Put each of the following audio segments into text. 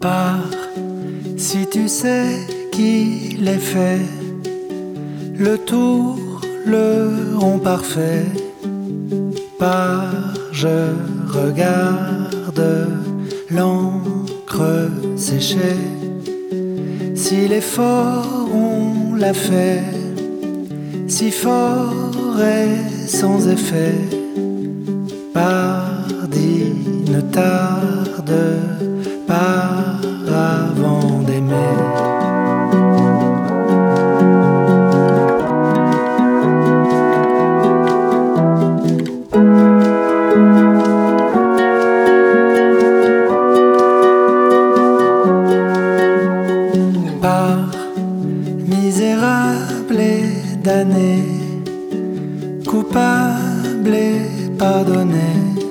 Pars, si tu sais qu'il est fait, le tour, le rond parfait. Pars, je regarde l'encre sécher. Si l'effort on l'a fait, si fort et sans effet, pardi ne tarde pas avant d'aimer. Par misérable et damné, coupable et pardonné,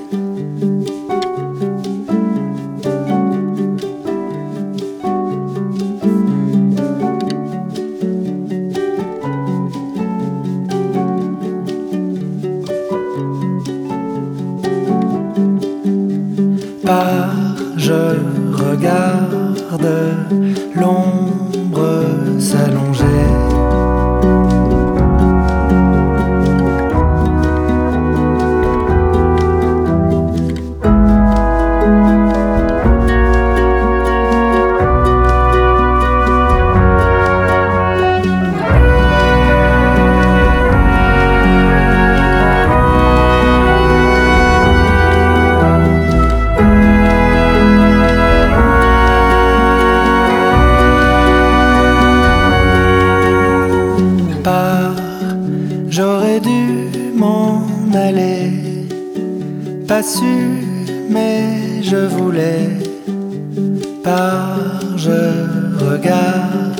par je regarde l'ombre s'allonger. J'aurais dû m'en aller, pas su, mais je voulais. Par je regarde